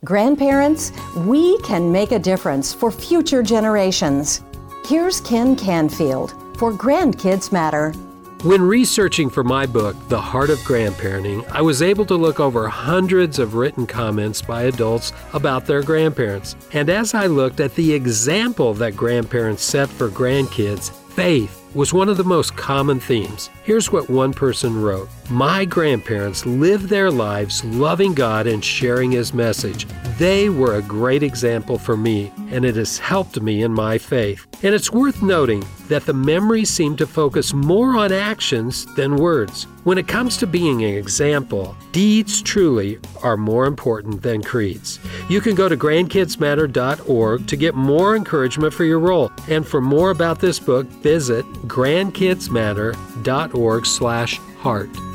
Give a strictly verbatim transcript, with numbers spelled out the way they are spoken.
Grandparents, we can make a difference for future generations. Here's Ken Canfield for Grandkids Matter. When researching for my book, The Heart of Grandparenting, I was able to look over hundreds of written comments by adults about their grandparents. And as I looked at the example that grandparents set for grandkids, faith was one of the most common themes. Here's what one person wrote. My grandparents lived their lives loving God and sharing His message. They were a great example for me, and it has helped me in my faith. And it's worth noting that the memories seem to focus more on actions than words. When it comes to being an example, deeds truly are more important than creeds. You can go to grandkids matter dot org to get more encouragement for your role. And for more about this book, visit grandkids matter dot org slash heart.